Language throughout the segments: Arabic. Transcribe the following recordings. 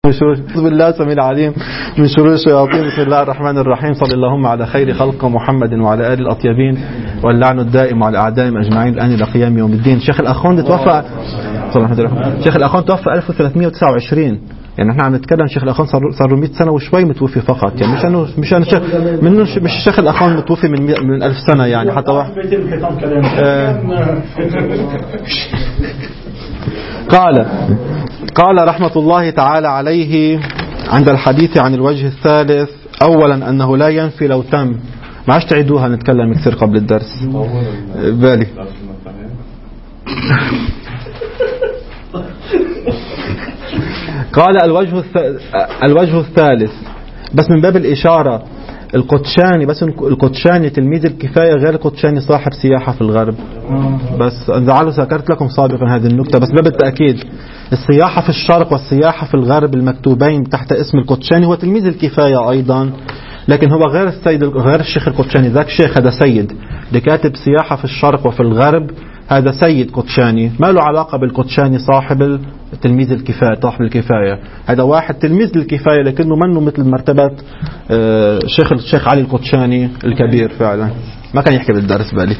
أعوذ بالله السميع العليم من شرور الشياطين. بسم الله الرحمن الرحيم. صلى اللهم على خير خلق محمد وعلى آله الأطيبين، واللعن الدائم على أعدائهم أجمعين الآن إلى قيام يوم الدين. شيخ الأخوند توفى 1329. يعني احنا عم نتكلم شيخ الأخوند صار له 100 سنة وشوي متوفي فقط، يعني مش الشيخ الأخوند متوفي من 1000 سنة يعني حتى واحد. قال رحمة الله تعالى عليه عند الحديث عن الوجه الثالث: أولا أنه لا ينفي لو تم. ما عادش تعيدوها، نتكلم كثير قبل الدرس بالي. قال الوجه الثالث، بس من باب الإشارة، القدشاني، بس القدشاني تلميذ الكفاية غير القدشاني صاحب سياحة في الغرب. بس لعله ذكرت لكم سابقا هذه النكتة، بس باب التأكيد، السياحة في الشرق والسياحة في الغرب المكتوبين تحت اسم القدشاني هو تلميذ الكفاية أيضا، لكن هو غير الشيخ القدشاني. ذاك شيخ، هذا سيد اللي كاتب سياحة في الشرق وفي الغرب، هذا سيد قدشاني، ما له علاقة بالقدشاني صاحب تلميذ الكفاية، صاحب الكفاية. هذا واحد تلميذ للكفاية لكنه منه مثل مرتبة الشيخ علي القدشاني الكبير. فعلا ما كان يحكي بالدرس بالي.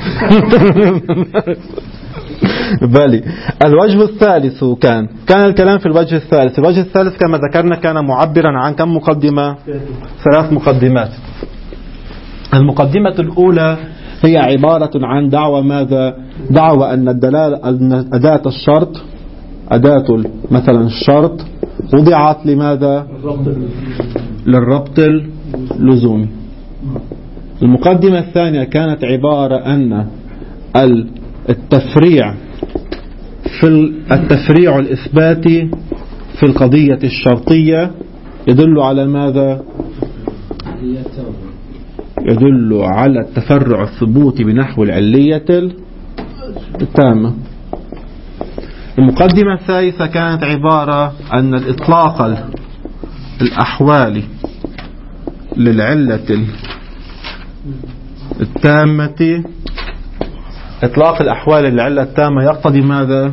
الوجه الثالث كان الكلام في الوجه الثالث. الوجه الثالث كما ذكرنا كان معبرا عن كم مقدمة؟ 3 مقدمات. المقدمة الأولى هي عبارة عن دعوة ماذا؟ دعوة أن الدلالة، أن أداة الشرط، أداة مثلا الشرط وضعت لماذا؟ للربط اللزومي. المقدمة الثانية كانت عبارة أن التفريع الإثباتي في القضية الشرطية يدل على ماذا؟ يدل على التفرع الثبوتي بنحو العلية التامة. المقدمة الثالثة كانت عبارة أن الإطلاق الأحوال للعلة التامة، إطلاق الأحوال للعلة التامة يقتضي ماذا؟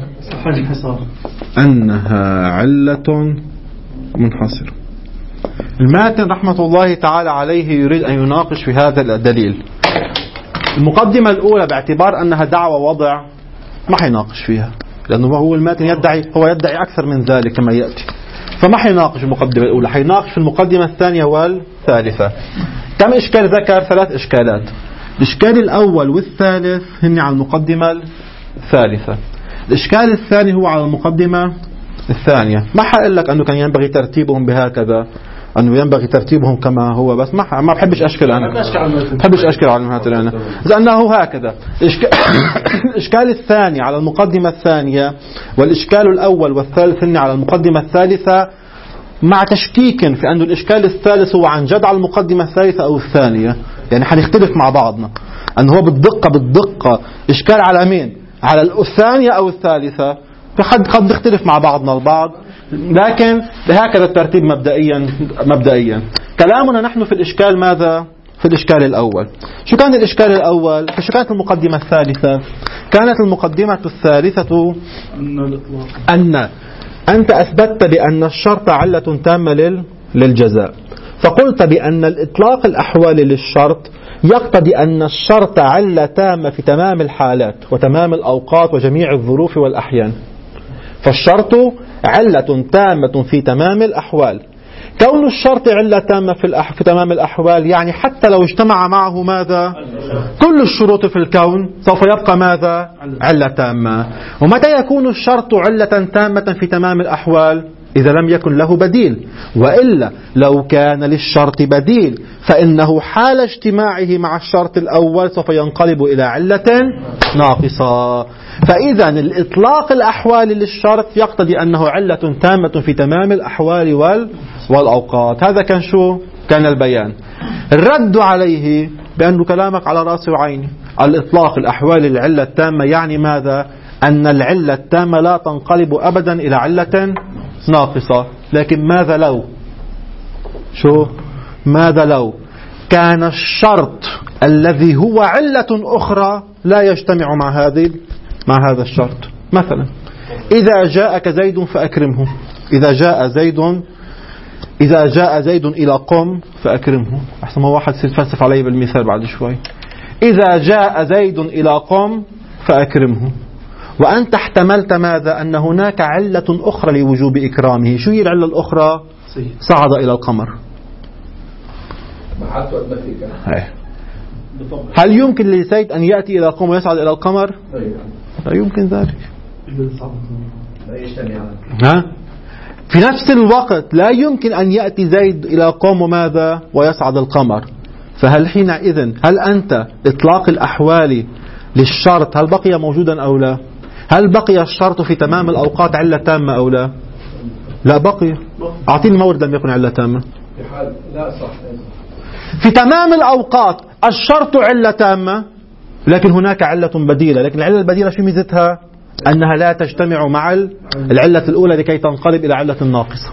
أنها علة منحصرة. الماتن رحمة الله تعالى عليه يريد أن يناقش في هذا الدليل. المقدمة الأولى باعتبار أنها دعوة وضع ما حيناقش فيها، لأنه هو الماتن يدعي أكثر من ذلك كما يأتي، فما حيناقش المقدمة الأولى، حيناقش في المقدمة الثانية والثالثة. كم إشكال ذكر؟ 3 إشكالات. الإشكال الأول والثالث هن على المقدمة الثالثة. الإشكال الثاني هو على المقدمة الثانية. ما حقول لك أنه كان ينبغي ترتيبهم بهكذا، أنه ينبغي ترتيبهم كما هو، بس ما بحبش أشكل أنا، بحبش أشكل على المهات أنا، لأنه هكذا. الإشكال الثاني على المقدمة الثانية، والإشكال الأول والثالث هن على المقدمة الثالثة، مع تشكيك في أن الإشكال الثالث هو عن جد على المقدمة الثالثة أو الثانية. يعني حنختلف مع بعضنا أنه هو بالدقة إشكال على مين؟ على الثانية أو الثالثة؟ قد نختلف مع بعضنا البعض، لكن بهكذا الترتيب مبدئيا. كلامنا نحن في الإشكال ماذا؟ في الإشكال الأول. شو كان الإشكال الأول؟ شو كانت المقدمة الثالثة؟ كانت المقدمة الثالثة أن أنت أثبتت بأن الشرط علة تامة للجزاء، فقلت بأن الإطلاق الأحوال للشرط يقتضي أن الشرط علة تامة في تمام الحالات وتمام الأوقات وجميع الظروف والأحيان. فالشرط علة تامة في تمام الأحوال. كون الشرط علة تامة في تمام الأحوال يعني حتى لو اجتمع معه ماذا؟ كل الشروط في الكون سوف يبقى ماذا؟ علة تامة. ومتى يكون الشرط علة تامة في تمام الأحوال؟ إذا لم يكن له بديل، وإلا لو كان للشرط بديل فإنه حال اجتماعه مع الشرط الأول سوف ينقلب إلى علة ناقصة. فإذا الإطلاق الأحوال للشرط يقتضي أنه علة تامة في تمام الأحوال والأوقات. هذا كان شو؟ كان البيان. الرد عليه بأنه كلامك على رأسي وعيني. الإطلاق الأحوال للعلة التامة يعني ماذا؟ أن العلة التامة لا تنقلب أبدا إلى علة ناقصة. لكن ماذا لو؟ ماذا لو كان الشرط الذي هو علة أخرى لا يجتمع مع هذا الشرط؟ مثلا إذا جاءك زيد فأكرمه. إذا جاء زيد إذا جاء زيد إلى قم فأكرمه. أحسن ما واحد يتفلسف علي بالمثال بعد شوي. إذا جاء زيد إلى قم فأكرمه. وأنت احتملت ماذا؟ أن هناك علة أخرى لوجوب إكرامه. شو هي العلة الأخرى؟ صعد إلى القمر. هل يمكن لزيد أن يأتي إلى قم ويصعد إلى القمر؟ لا يمكن ذلك. في نفس الوقت لا يمكن أن يأتي زيد إلى قوم وماذا ويصعد القمر. فهل حينئذ هل أنت إطلاق الأحوال للشرط هل بقي موجودا أو لا؟ هل بقي الشرط في تمام الأوقات علة تامة أو لا؟ لا بقي. أعطيني المورد لم يكن علة تامة. لا صح. في تمام الأوقات الشرط علة تامة، لكن هناك علة بديلة. لكن العلة البديلة شو ميزتها؟ أنها لا تجتمع مع العلة الأولى لكي تنقلب إلى علة ناقصة.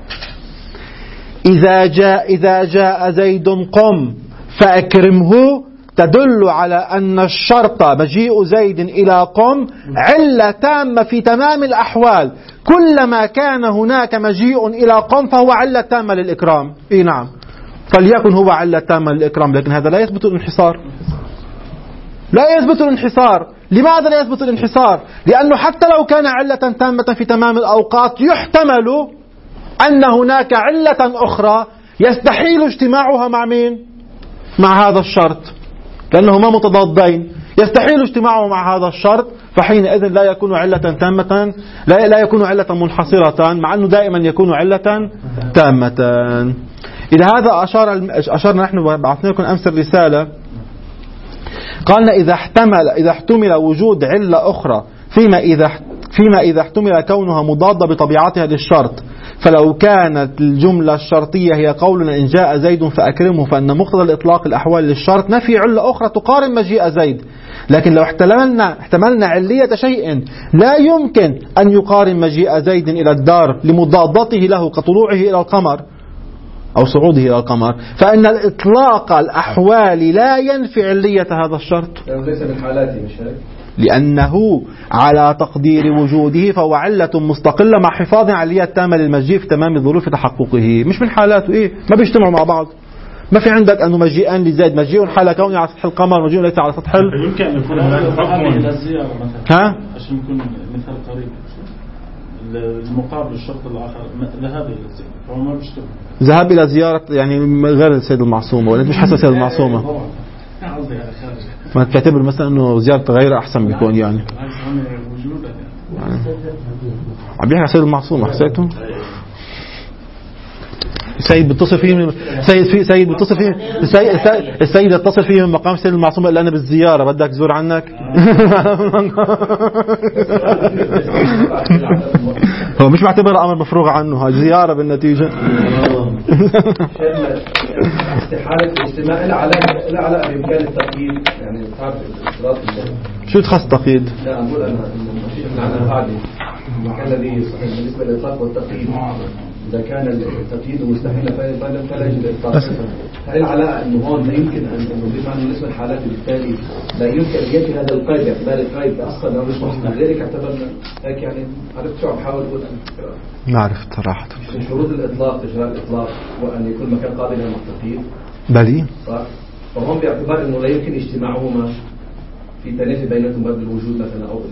إذا جاء زيد قم فأكرمه تدل على أن الشرط مجيء زيد إلى قم علة تامة في تمام الأحوال. كلما كان هناك مجيء إلى قم فهو علة تامة للإكرام. إيه نعم، فليكن هو علة تامة للإكرام، لكن هذا لا يثبت الانحصار. لا يثبت الانحصار. لماذا لا يثبت الانحصار؟ لأنه حتى لو كان علة تامة في تمام الأوقات يحتمل أن هناك علة أخرى يستحيل اجتماعها مع مين؟ مع هذا الشرط، لأنهما متضادين. يستحيل اجتماعه مع هذا الشرط، فحينئذ لا يكون علة تامة، لا يكون علة منحصرة، مع أنه دائما يكون علة تامة. إذا هذا أشارنا نحن بعثنا لكم أمس الرسالة، قالنا إذا احتمل وجود علة أخرى فيما إذا احتمل كونها مضادة بطبيعتها للشرط. فلو كانت الجملة الشرطية هي قولنا إن جاء زيد فأكرمه، فإن مقتضى الإطلاق الأحوال للشرط نفي علة أخرى تقارن مجيء زيد. لكن لو احتملنا علية شيء لا يمكن أن يقارن مجيء زيد إلى الدار لمضادته له كطلوعه إلى القمر أو صعوده إلى القمر، فإن الإطلاق الأحوال لا ينفي علية هذا الشرط. ليس من حالاته مش هيك؟ لأنه على تقدير وجوده فهو علة مستقلة مع حفاظ على علية تامة للمجيء في تمام ظروف تحققه، مش من حالاته. إيه ما بيجتمعوا مع بعض. ما في عندك أنه مجيئان لزيد، مجيء حال كونه على سطح القمر، مجيء ليس على سطح يمكن أن يكون هناك حكم للزيارة مثلا. ها؟ عشان يكون مثال قريب المقابل الشرط الآخر ذهاب إلى الزيارة، فهو ما بيجتمع. ذهاب إلى زيارة يعني غير السيد المعصومة، ولا مش حسب السيد المعصومة. ما تعتبر مثلا انه زيارة غير احسن بيكون يعني عم بيحكي سيد المعصومة. حسيتوا السيد بيتصل فيه سيد بيتصل فيه السيد يتصل فيه من مقام سيد المعصومة إلا أنا بالزيارة بدك زور عنك. هو مش معتبر أمر مفروغ عنه، هاي زيارة بالنتيجة. استحالة الاجتماع إلا على إمكان التقييد، يعني تعرف شو تخص تقييد؟ لا أقول أنا عن هذه الذي صحيح بالنسبة للإطلاق والتقييد. إذا كان التقييد مستحيل فلا يجب الإطلاق. هل على أنه هون لا يمكن أن نضيف عنه بالنسبة للحالات بالتالي لا يمكن أن يأتي هذا القيد، اعتبار القيد أصلا مش محسن، لذلك اعتبرنا هيك. يعني عرفت شو عم بحاول أقول أنا؟ ما عرفت صراحة. من شروط الإطلاق إجراء الإطلاق وأن يكون مكان قابل للتقييد. بلي. فهم باعتبار أنه لا يمكن اجتماعهما في تنافي بينهم باب الوجود مثلا أو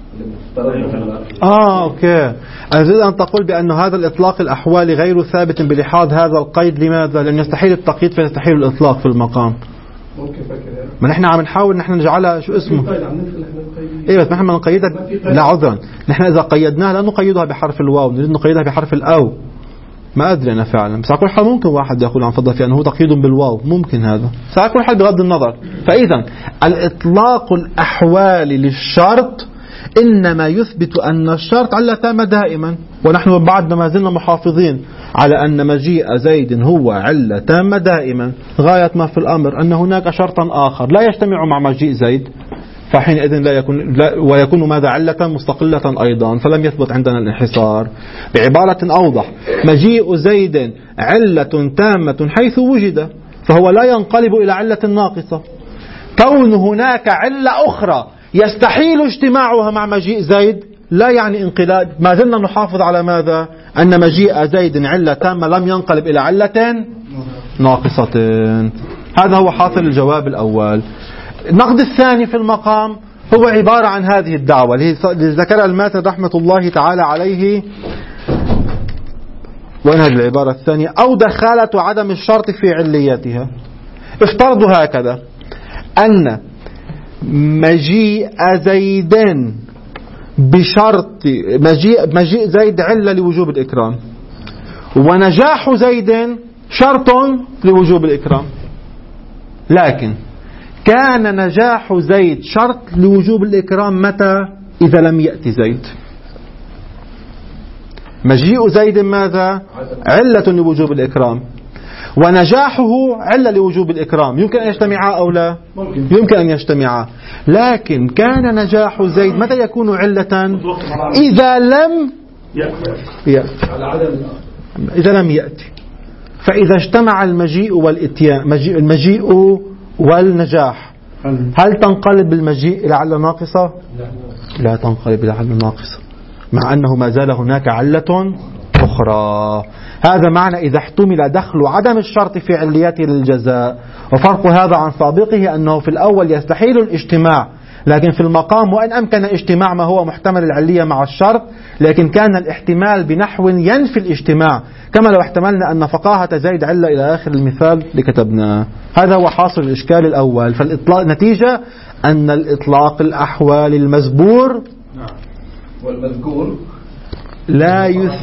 اوكي. أريد أن تقول بأن هذا الإطلاق الأحوال غير ثابت بلحاظ هذا القيد. لماذا؟ لأن يستحيل التقييد فيستحيل الإطلاق في المقام. ممكن فكر ما نحن عم نحاول نحن نجعلها شو اسمه. ايه بس نحن نقيدها. لا عذرا، نحن إذا قيدناها لا نقيدها بحرف الواو، نريد نقيدها بحرف الأو. ما أدري أنا فعلا، بس على كل حال ممكن واحد يقول عن فضل في أنه تقييد بالواو، ممكن هذا، بس على كل حال بغض النظر. فإذا الإطلاق الأحوال للشرط إنما يثبت أن الشرط علة تامة دائما، ونحن بعد ما زلنا محافظين على أن مجيء زيد هو علة تامة دائما، غاية ما في الأمر أن هناك شرطا آخر لا يجتمع مع مجيء زيد، فحينئذ ويكون ماذا علة مستقلة أيضا، فلم يثبت عندنا الانحصار. بعبارة أوضح، مجيء زيد علة تامة حيث وجد، فهو لا ينقلب إلى علة ناقصة. كون هناك علة أخرى يستحيل اجتماعها مع مجيء زيد لا يعني انقلاب، ما زلنا نحافظ على ماذا؟ أن مجيء زيد علة تامة لم ينقلب إلى علة ناقصة. هذا هو حاصل الجواب الأول. النقد الثاني في المقام هو عبارة عن هذه الدعوة اللي ذكرها الماتن رحمة الله تعالى عليه، وإنها العبارة الثانية: أو دخالة عدم الشرط في عليتها. افترضوا هكذا أن مجيء زيد بشرط مجيء زيد علة لوجوب الإكرام، ونجاح زيد شرط لوجوب الإكرام، لكن كان نجاح زيد شرط لوجوب الإكرام متى؟ إذا لم يأتي زيد. مجيء زيد ماذا؟ علة لوجوب الإكرام، ونجاحه علة لوجوب الإكرام. يمكن أن يجتمعا أو لا؟ يمكن أن يجتمعا، لكن كان نجاح زيد متى يكون علة؟ إذا لم يأتي. إذا لم يأتي. فإذا اجتمع المجيء والإتيان، المجيء والنجاح، هل تنقلب المجيء إلى علة ناقصة؟ لا تنقلب إلى علة ناقصة، مع أنه ما زال هناك علة أخرى. هذا معنى إذا احتمل دخل عدم الشرط في عليته للجزاء. وفرق هذا عن سابقه أنه في الأول يستحيل الاجتماع، لكن في المقام وإن أمكن اجتماع ما هو محتمل العلية مع الشرط، لكن كان الاحتمال بنحو ينفي الاجتماع، كما لو احتملنا أن فقاهة زيد علة إلى آخر المثال لكتبناه. هذا هو حاصل الإشكال الأول. فالإطلاق نتيجة أن الإطلاق الأحوال المزبور والمذكور لا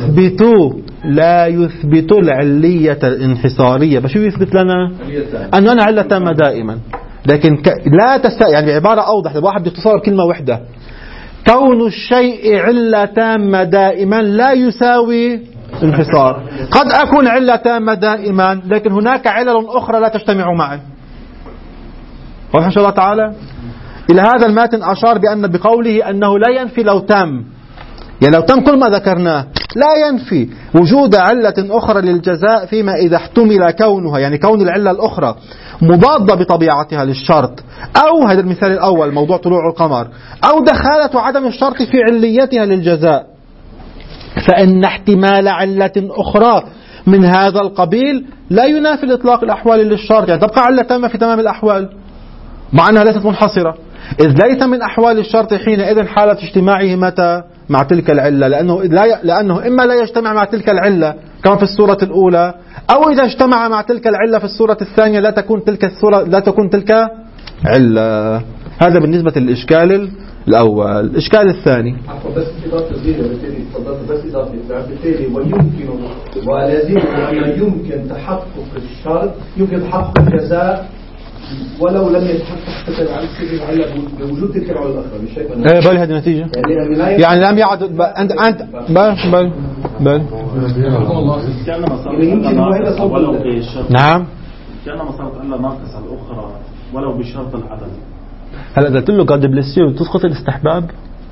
يثبت العلية الانحصارية. بشو يثبت لنا؟ أنه أنا علة تامة دائما، لكن لا يعني بعبارة أوضح، الواحد بيختصر بكلمة واحدة: كون الشيء علة تامة دائما لا يساوي انحصار. قد أكون علة تامة دائما، لكن هناك علل أخرى لا تجتمع معي. واضح إن شاء الله تعالى؟ إلى هذا الماتن أشار بأن بقوله أنه لا ينفي لو تم، يعني لو تم كل ما ذكرناه، لا ينفي وجود علة أخرى للجزاء فيما إذا احتمل كونها، يعني كون العلة الأخرى مضادة بطبيعتها للشرط، أو هذا المثال الأول موضوع طلوع القمر، أو دخالة عدم الشرط في عليتها للجزاء، فإن احتمال علة أخرى من هذا القبيل لا ينافي الإطلاق الأحوال للشرط. يعني تبقى علة تامة في تمام الأحوال مع أنها ليست منحصرة، إذ ليس من أحوال الشرط حينئذ حالة اجتماعه متى؟ مع تلك العلة، لأنه إما لا يجتمع مع تلك العلة كما في الصورة الأولى، أو إذا اجتمع مع تلك العلة في الصورة الثانية لا تكون تلك علة. هذا بالنسبة للإشكال الأول. الإشكال الثاني بس بالتالي ويمكن ولازم أن يمكن تحقق الشرط، يمكن تحقق الجزاء ولو لم يتحقق العلة بوجود تلك العلة الأخرى. مش شايف أنه بل هذه النتيجة يعني لم يعد أنت بل نعم كان مسارة ألا ناقصة الأخرى ولو بشرط العدم. هلا إذا قلت له قد بلسيو تسقط الاستحباب.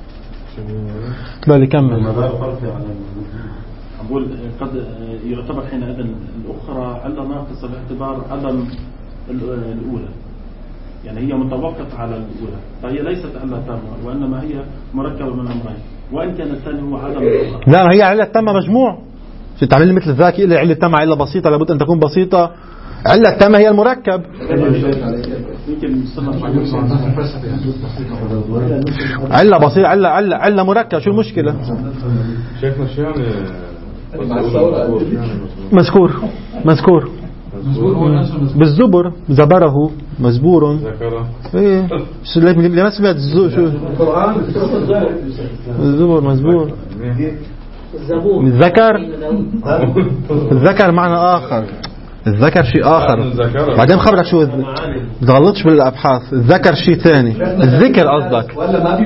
بل كمل. أقول قد يعتبر حينئذ الأخرى ألا ناقصة باعتبار عدم الأولى، يعني هي متوقفة على الأولى، فهي ليست علة تامة وإنما هي مركبة من أمرين، وإن كان الثاني هو عدم الأولى. لا، هي علة تامة مجموع. شو تعمل لي مثل ذاك إلا علة تامة علة بسيطة لابد أن تكون بسيطة. علة تامة هي المركب. علة بسيطة، علة مركب، شو المشكلة؟ شيخنا شو يعني مذكور بالزبر، زبره مزبور. ايه لما سمعت شو الزبر مزبور. الذكر معنى آخر، الذكر شيء آخر. بعدين خبرك شو تغلطش بالأبحاث. الذكر شيء ثاني، الذكر قصدك.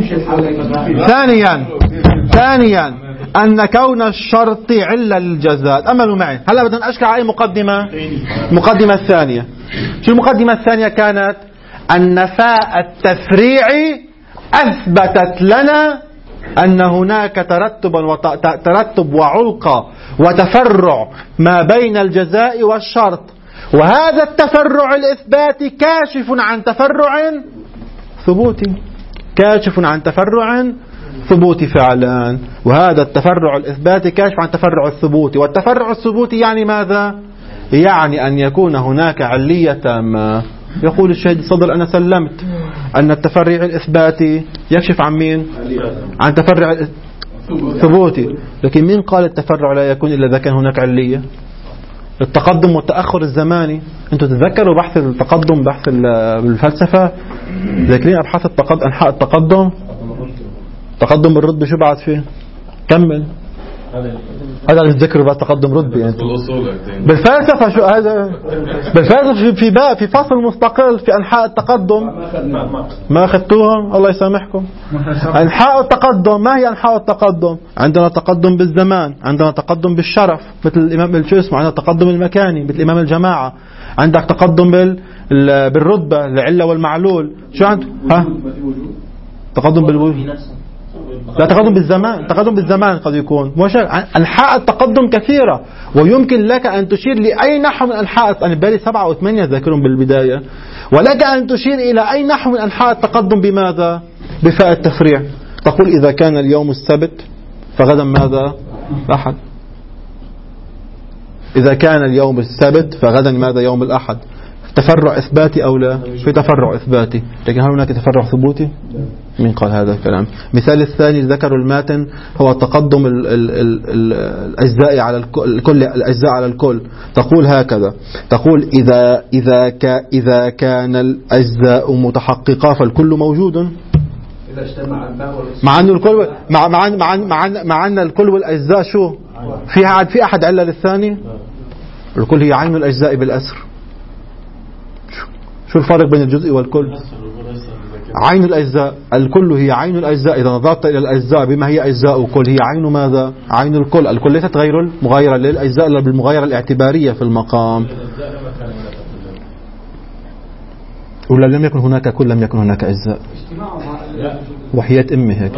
ثانيا أن كون الشرط علة للجزاء. تأملوا معي هلا بدنا أشكل على أي مقدمة الثانية. شو المقدمة الثانية كانت؟ أن نفاء التفريع أثبتت لنا أن هناك ترتب وعلقة وتفرع ما بين الجزاء والشرط، وهذا التفرع الإثباتي كاشف عن تفرع ثبوتي، كاشف عن تفرع ثبوتي فعلا، وهذا التفرع الإثباتي كاشف عن التفرع الثبوتي. والتفرع الثبوتي يعني ماذا؟ يعني أن يكون هناك علية تامة. يقول الشهيد الصدر أنا سلمت أن التفرع الإثباتي يكشف عن مين؟ عن التفرع الثبوتي. لكن مين قال التفرع لا يكون إلا إذا كان هناك علية؟ التقدم والتأخر الزماني. أنتوا تتذكروا بحث التقدم، بحث بالفلسفة، ذاكرين أبحاث أنحاء التقدم؟ تقدم الرتبة شو بعد فيه؟ كمل. هذا اللي تذكروا بقى تقدم رتبي يعني. بالفلسفة شو هذا؟ بالفلسفة في فصل مستقل في أنحاء التقدم ما أخذتوهم الله يسامحكم. أنحاء التقدم ما هي أنحاء التقدم؟ عندنا تقدم بالزمان، عندنا تقدم بالشرف مثل الإمام الشو عندنا تقدم المكاني مثل الإمام الجماعة، عندك تقدم بالرتبة العلة والمعلول. شو عندك؟ ها؟ تقدم بالوجود. لا تقدم بالزمان، تقدم بالزمان قد يكون. أنحاء التقدم كثيرة، ويمكن لك أن تشير لأي نحو من أنحاء، أنا بالي 7 أو 8 ذاكرهم بالبداية، ولك أن تشير إلى أي نحو من أنحاء التقدم بماذا؟ بفاء التفريع. تقول إذا كان اليوم السبت فغدا ماذا؟ الأحد. إذا كان اليوم السبت فغدا ماذا؟ يوم الأحد. تفرع إثباتي أو لا؟ في تفرع إثباتي، لكن هل هناك تفرع ثبوتي؟ من قال هذا الكلام؟ مثال الثاني ذكر الماتن هو تقدم الأجزاء على الكل، الأجزاء على الكل. تقول هكذا، تقول إذا كان الأجزاء متحققة فالكل موجود. مع أن الكل مع أن الكل والأجزاء شو؟ في أحد علة للثاني؟ الكل هي عين الأجزاء بالأسر. شو الفرق بين الجزء والكل؟ عين الأجزاء، الكل هي عين الأجزاء. إذا نظرت إلى الأجزاء بما هي أجزاء وكل، هي عين ماذا؟ عين الكل. الكل ليست غير مغايرة للأجزاء إلا بالمغايرة الاعتبارية في المقام. ولا لم يكن هناك كل لم يكن هناك أجزاء. وحياة أمي هيك.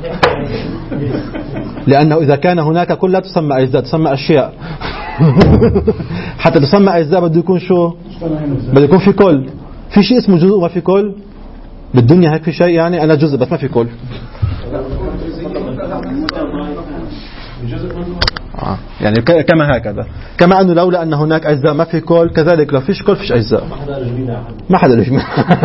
لأنه إذا كان هناك كل لا تسمى أجزاء، تسمى أشياء. حتى تسمى أجزاء بده يكون شو؟ بده يكون في كل. في شيء اسمه جزء وما في كل بالدنيا؟ هيك في شيء يعني أنا جزء بس ما في كل. يعني كما هكذا، كما أنه لولا أن هناك أجزاء ما في كل، كذلك لو فيش كل فيش أجزاء. ما حدا يجمع.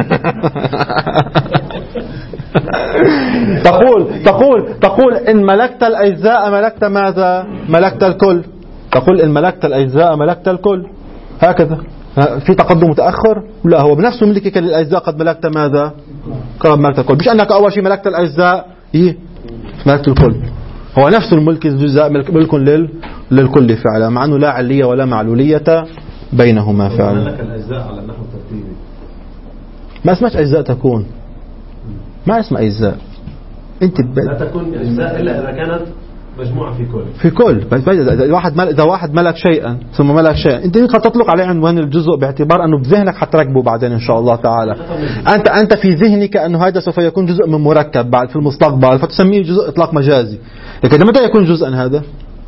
تقول إن ملكت الأجزاء ملكت ماذا؟ ملكت الكل. تقول إن ملكت الأجزاء ملكت الكل. هكذا. في تقدم متأخر؟ لا، هو بنفسه ملكك للأجزاء قد ملكت ماذا؟ قد ملكت الكل. مش أنك أول شيء ملكت الأجزاء ملكت الكل. هو نفس الملك الجزاء ملك للكل فعلا، مع أنه لا علية ولا معلولية بينهما فعلا. ملك الأجزاء على النحو الترتيبي. ما اسمش أجزاء تكون، ما اسمها أجزاء. أنت لا تكون أجزاء إلا إذا كانت مجموعة في كل. إذا واحد ملك شيئا ثم ملك شيئا، أنت قد تطلق عليه عنوان الجزء باعتبار أنه بذهنك حتركبه بعدين إن شاء الله تعالى. أنت في ذهنك أنه هذا سوف يكون جزء من مركب بعد في المستقبل، فتسميه جزء إطلاق مجازي. لكن متى يكون جزءا هذا؟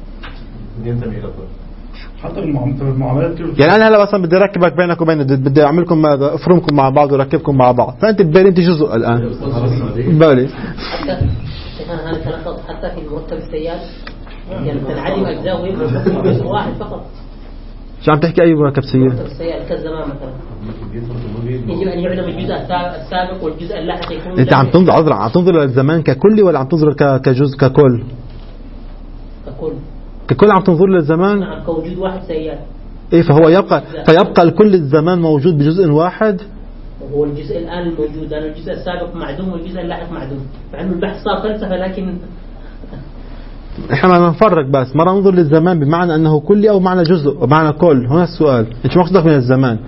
حتى المعاملات يعني أنا هلا مثلا بدي أركبك بينك وبين، بدي أعملكم ماذا؟ أفرمكم مع بعض وركبكم مع بعض، فأنت ببالي أنت جزء الآن ببالي. هذا تلخص حتى في المركب السيال، يعني تنعدم أجزاء ويبقى جزء واحد فقط. شو عم تحكي؟ أي مركب سيال؟ مركب السيال كالزمان مثلا يجب أن يعلم الجزء السابق والجزء اللاحق يكون. أنت عم تنظر للزمان ككل ولا عم تنظر كجزء ككل؟ ككل عم تنظر للزمان؟ نعم، كوجود واحد سيال. إيه، فيبقى الكل الزمان موجود بجزء واحد. هو الجزء الآن الموجود، لأن الجزء السابق معدوم والجزء اللاحق معدوم، فعلم البحث صار فلسفة. لكن احنا ما نفرق، بس مرة ننظر للزمان بمعنى أنه كلي أو معنى جزء ومعنى كل. هنا السؤال، أنت شو مقصدك من الزمان؟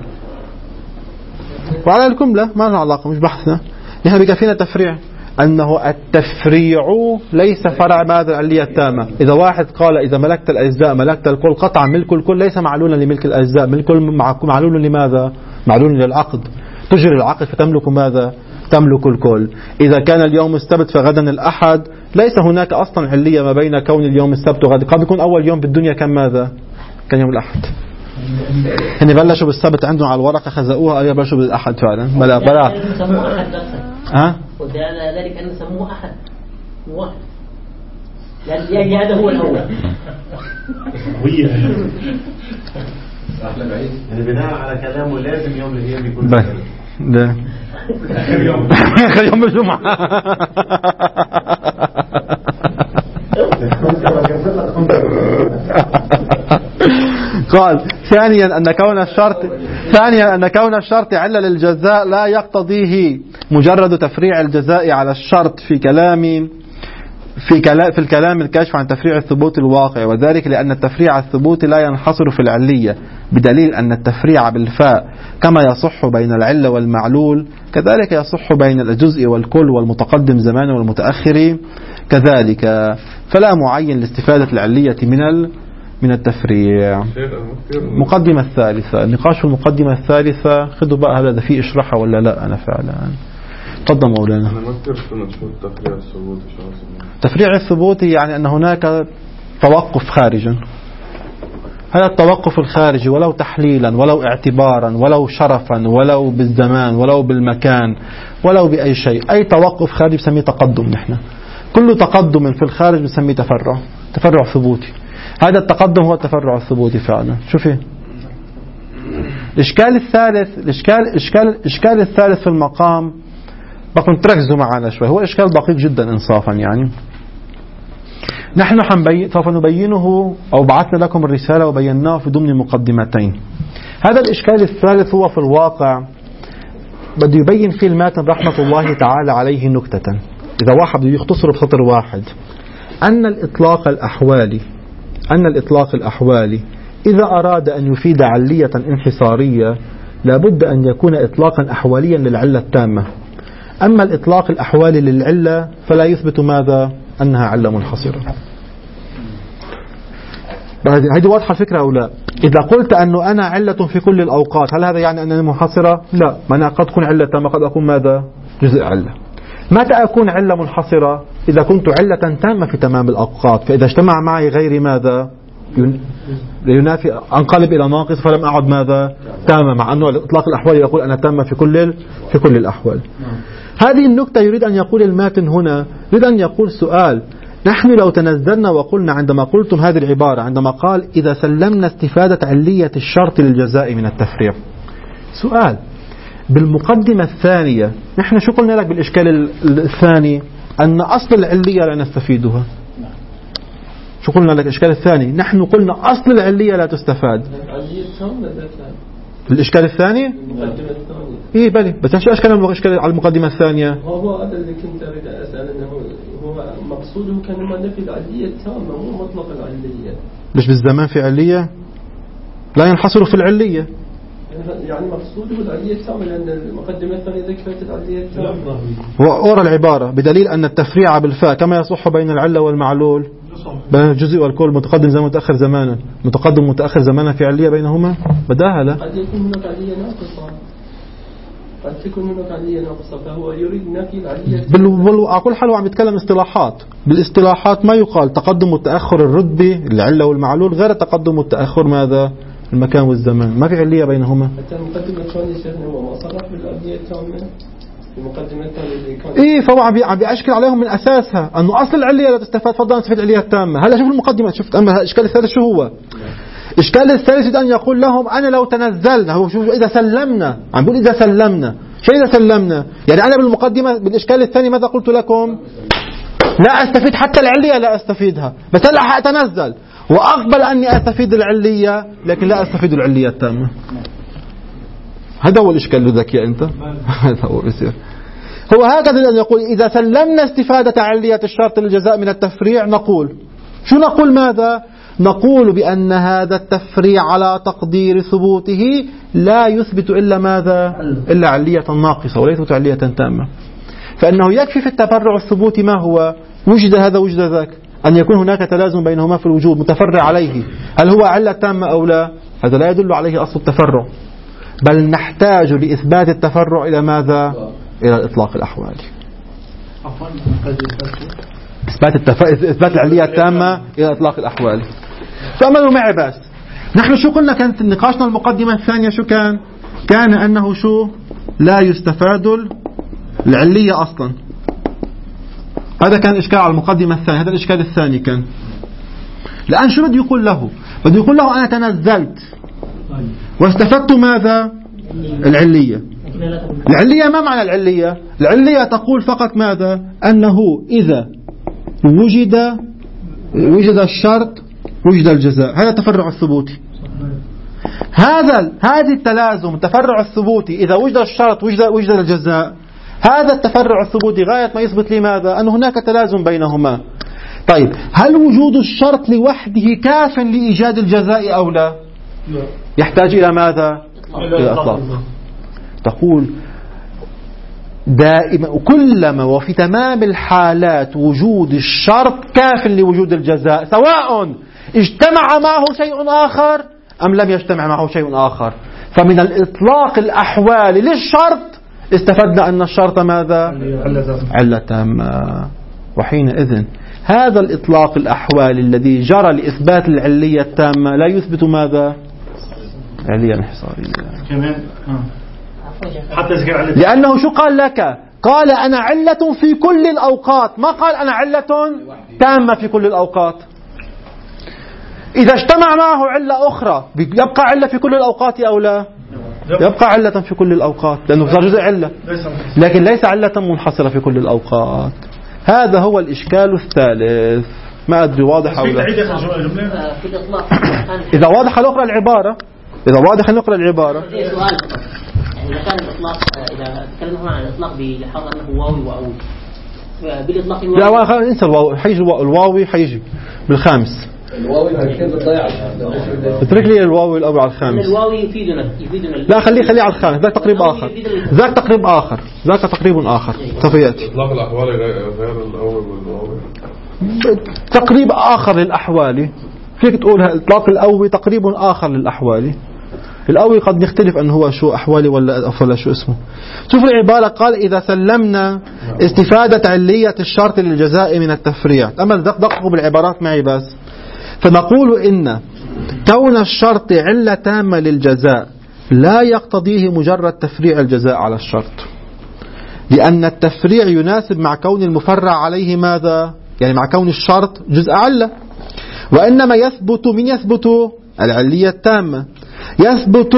وعلى الجملة ما لنا علاقة، مش بحثنا. نحن بكفينا تفريع، أنه التفريع ليس فرع ماذا؟ العلية التامة. إذا واحد قال إذا ملكت الأجزاء ملكت الكل، قطع ملك الكل ليس معلولا لملك الأجزاء، ملك معلول لماذا؟ معلول للعقد. تجري العقد فتملك ماذا؟ تملك الكل. إذا كان اليوم السبت فغدا الأحد، ليس هناك أصلا علية ما بين كون اليوم السبت وغد. قد يكون أول يوم بالدنيا كان ماذا؟ كان يوم الأحد. هن بلشوا بالسبت عندهم على الورقة خزقوها، أي بلشوا بالأحد فعلا. بلا ها؟ وذلك أن سموه أحد واحد، لأن هذا هو الأول. يعني بناء على كلامه لازم يوم الأيام يكون لا آخر يوم الجمعة. قال ثانيا أن كون الشرط علة للجزاء لا يقتضيه مجرد تفريع الجزاء على الشرط في الكلام الكاشف عن تفريع الثبوت الواقع، وذلك لأن التفريع الثبوتي لا ينحصر في العلية، بدليل أن التفريع بالفاء كما يصح بين العلة والمعلول كذلك يصح بين الجزء والكل والمتقدم زمان والمتأخر كذلك، فلا معين لاستفادة العلية من التفريع. المقدمة الثالثة، النقاش في المقدمة الثالثة، خذوا بقى هذا فيه اشرحها ولا لا. أنا فعلا تفضل مولانا. تفريع الثبوتي يعني أن هناك توقف خارجا، هذا التوقف الخارجي ولو تحليلا ولو اعتبارا ولو شرفا ولو بالزمان ولو بالمكان ولو بأي شيء، أي توقف خارجي بسميه تقدم. نحن كل تقدم في الخارج بسميه تفرع ثبوتي. هذا التقدم هو التفرع الثبوتي فعلا. شوفي الإشكال الثالث في المقام، بكون تركزوا معنا شوي، هو إشكال دقيق جدا إنصافا. يعني نحن سوف نبينه أو بعثنا لكم الرسالة وبيناه في ضمن مقدمتين. هذا الإشكال الثالث هو في الواقع بده يبين فيه الماتن رحمة الله تعالى عليه نكتة، إذا واحد بده يختصر بسطر واحد، أن الإطلاق الأحوالي إذا أراد أن يفيد علية انحصارية لابد أن يكون إطلاقا أحواليا للعلة التامة. أما الإطلاق الأحوالي للعلة فلا يثبت ماذا؟ أنها علة منحصرة. هذه واضحة الفكرة أو لا؟ إذا قلت أنه أنا علة في كل الأوقات، هل هذا يعني أنني منحصرة؟ لا، ما أنا قد أكون علة تامة، قد أكون ماذا؟ جزء علة. متى أكون علة منحصرة؟ إذا كنت علة تامة في تمام الأوقات، فإذا اجتمع معي غيري ماذا؟ ينافي، أنقلب إلى ناقص فلم أعد ماذا؟ تامة، مع أنه الإطلاق الأحوالي يقول أنا تامة في كل الأحوال. هذه النكتة يريد أن يقول الماتن هنا، يريد أن يقول سؤال. نحن لو تنزلنا وقلنا عندما قلتم هذه العبارة، عندما قال إذا سلمنا استفادة علية الشرط للجزاء من التفريع، سؤال بالمقدمة الثانية نحن شو قلنا لك بالإشكال الثاني؟ أن أصل العلية لا نستفيدها. شو قلنا لك الإشكال الثاني؟ نحن قلنا أصل العلية لا تستفاد. الإشكال الثاني؟ إيه بلي، بس شو أشكال على المقدمة الثانية؟ هو هذا اللي كنت أريد أسأل، أنه هو مقصوده كان ما نفي العلية التامة مو مطلق العلية. مش بالزمان في علية؟ لا ينحصر في العلية. يعني مقصوده العلية التامة، لأن المقدمة الثانية ذكرت العلية التامة. وأورى العبارة بدليل أن التفريع بالفاء كما يصح بين العلة والمعلول، بين الجزء والكل، متقدم زمان متأخر زمانا، متقدم متأخر زمانا في علية بينهما بداهلة. قد يكون هناك علية ناقصة، قد تكون هناك علية ناقصة، فهو يريد نفي العلية. أقول حلو عم يتكلم اصطلاحات، بالاصطلاحات ما يقال تقدم والتأخر الرتبي العلة والمعلول غير تقدم والتأخر ماذا؟ المكان والزمان، ما في علية بينهما. حتى المقدمة الثانية شيخنا هو ما صرح بالعلية التامة. المقدمة الثانية اللي كان إيه، فهو عم بيأشكل عليهم من أساسها أنه أصل العلية لا تستفاد، فضلا نستفيد العلية التامة. هلا شوف المقدمة، شفت. أما الإشكال الثالث شو هو؟ الإشكال الثالث أن يقول لهم أنا لو تنزلنا، هو شوف إذا سلمنا، عم بيقول إذا سلمنا، شو إذا سلمنا؟ يعني أنا بالمقدمة بالإشكال الثاني ماذا قلت لكم؟ لا أستفيد حتى العلية، لا أستفيدها، بس هلا حأتنزل وأقبل أني أستفيد العلية لكن لا أستفيد العلية التامة. هذا هو الإشكال ذاك يا أنت. هذا هو بيصير. هو هكذا أن يقول إذا سلمنا استفادة علية الشرط للجزاء من التفريع نقول شو؟ نقول ماذا؟ نقول بأن هذا التفريع على تقدير ثبوته لا يثبت إلا ماذا؟ إلا علية ناقصة ولا يثبت علية تامة. فإنه يكفي في التفرع الثبوتي ما هو؟ وجد هذا وجد ذاك، أن يكون هناك تلازم بينهما في الوجود متفرع عليه، هل هو علة تامة أو لا؟ هذا لا يدل عليه أصل التفرع، بل نحتاج لإثبات التفرع إلى ماذا؟ إلى الإطلاق الأحوالي. إثبات العلية التامة إلى إطلاق الأحوال. فأملوا معي بس. نحن شو قلنا كانت نقاشنا المقدمة الثانية شو كان؟ كان أنه شو؟ لا يستفاد العلية أصلا. هذا كان إشكال على المقدمة الثانية. هذا الإشكال الثاني كان الآن شو بده يقول له؟ بده يقول له أنا تنزلت واستفدت ماذا؟ العلية. العلية ما معنى العلية؟ العلية تقول فقط ماذا؟ أنه إذا وجد الشرط وجد الجزاء. هذا التفرع الثبوتي. هذه التلازم التفرع الثبوتي إذا وجد الشرط وجد الجزاء. هذا التفرع الثبوتي غاية ما يثبت لي ماذا؟ أن هناك تلازم بينهما. طيب هل وجود الشرط لوحده كاف لإيجاد الجزاء أو لا؟ يحتاج إلى ماذا؟ إلى إطلاق. تقول دائما كلما وفي تمام الحالات وجود الشرط كاف لوجود الجزاء، سواء اجتمع معه شيء آخر أم لم يجتمع معه شيء آخر. فمن الإطلاق الأحوال للشرط استفدنا أن الشرط ماذا؟ علة تامة. وحينئذ هذا الإطلاق الأحوال الذي جرى لإثبات العلية التامة لا يثبت ماذا؟ العلية الانحصارية. لأنه شو قال لك؟ قال أنا علة في كل الأوقات، ما قال أنا علة تامة في كل الأوقات. إذا اجتمع معه علة أخرى يبقى علة في كل الأوقات أو لا؟ يبقى علة في كل الأوقات لأنه صار جزء علة، لكن ليس علة منحصرة في كل الأوقات. هذا هو الإشكال الثالث. ما أدري واضح أو لا؟ إذا واضح نقرأ العبارة. نقرأ العبارة. إذا كان الإطلاق، إذا تكلمنا عن الإطلاق بلحاظ أنه واوي وأوي، بالإطلاق لا خلينا ننسى الواوي. حيجي الواوي حيجي بالخامس. الواوي بتضيع. اترك لي الواوي الأول على الخامس. الواوي يفيدنا لا خليه على الخامس. ذاك تقريب آخر. ذاك تقريب آخر. تفياتي. إطلاق الأحوال غير الأول والواوي. تقريب آخر للأحوال. فيك تقولها إطلاق الأوي تقريب آخر للأحوال. الأوي قد يختلف أنه هو شو أحوالي ولا شو اسمه. شوف العبارة. قال إذا سلمنا استفادة علية الشرط للجزاء من التفريع. أما دققوا بالعبارات معي بس. فنقول إن كون الشرط علة تامة للجزاء لا يقتضيه مجرد تفريع الجزاء على الشرط، لأن التفريع يناسب مع كون المفرع عليه ماذا؟ يعني مع كون الشرط جزء علة. وإنما يثبت العلية التامة. يثبت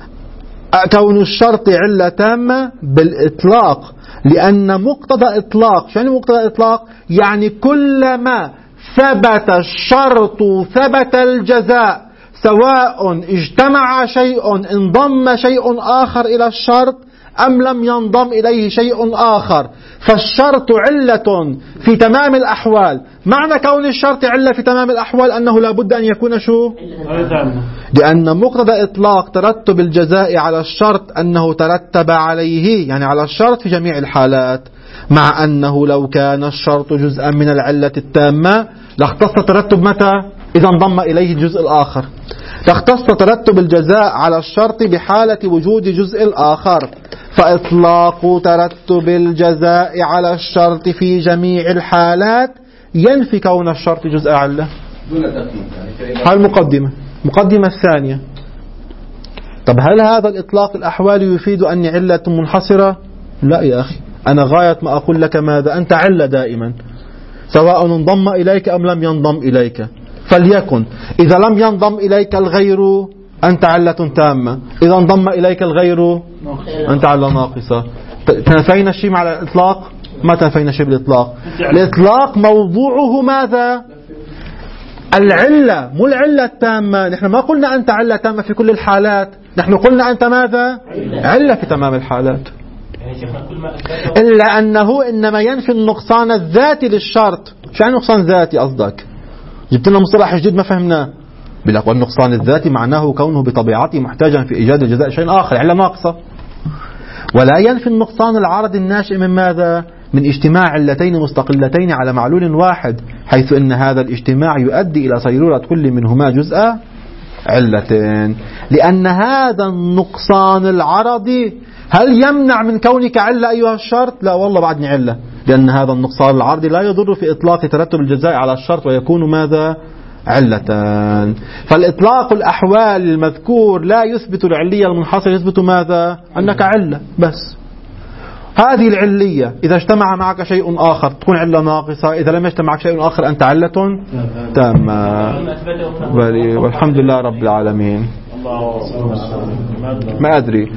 كون الشرط علة تامة بالإطلاق، لأن مقتضى إطلاق. شو يعني مقتضى إطلاق؟ يعني كلما ثبت الشرط ثبت الجزاء، سواء اجتمع شيء انضم شيء آخر إلى الشرط أم لم ينضم إليه شيء آخر. فالشرط علة في تمام الأحوال. معنى كون الشرط علة في تمام الأحوال أنه لا بد أن يكون شو؟ لأن مقتضى إطلاق ترتب الجزاء على الشرط أنه ترتب عليه، يعني على الشرط في جميع الحالات. مع أنه لو كان الشرط جزءا من العلة التامة لاختص ترتب متى؟ إذا انضم إليه الجزء الآخر. لاختص ترتب الجزاء على الشرط بحالة وجود جزء الآخر. فإطلاق ترتب الجزاء على الشرط في جميع الحالات ينفي كون الشرط جزء علة. هذه المقدمة الثانية. طب هل هذا الإطلاق الأحوال يفيد أني علة منحصرة؟ لا يا أخي. أنا غاية ما أقول لك ماذا؟ أنت علة دائما، سواء انضم إليك أم لم ينضم إليك. فليكن إذا لم ينضم إليك الغير أنت علة تامة، إذا انضم إليك الغير أنت علة ناقصة. تنفينا الشيء مع الإطلاق؟ ما تنفينا شيء بالإطلاق. الإطلاق موضوعه ماذا؟ العلة، مو العلة التامة. نحن ما قلنا أنت علة تامة في كل الحالات، نحن قلنا أنت ماذا؟ علة في تمام الحالات. إلا أنه إنما ينفي النقصان الذاتي للشرط. شو يعني نقصان ذاتي قصدك؟ جبت لنا مصطلح جديد ما فهمناه. بالأقوال النقصان الذاتي معناه كونه بطبيعته محتاجا في إيجاد الجزاء شيء آخر، علة ناقصة. ولا ينفي النقصان العرض الناشئ من ماذا؟ من اجتماع علتين مستقلتين على معلول واحد، حيث إن هذا الاجتماع يؤدي إلى صيرورة كل منهما جزء علتين. لأن هذا النقصان العرضي هل يمنع من كونك علة أيها الشرط؟ لا والله بعدني علة، لأن هذا النقصان العرضي لا يضر في إطلاق ترتب الجزاء على الشرط ويكون ماذا؟ علتان. فالإطلاق الأحوال المذكور لا يثبت العلية المنحصرة، يثبت ماذا؟ أنك علة بس. هذه العلية إذا اجتمع معك شيء آخر تكون علة ناقصة، إذا لم يجتمع معك شيء آخر أنت علة تامة. والحمد لله رب العالمين. ما أدري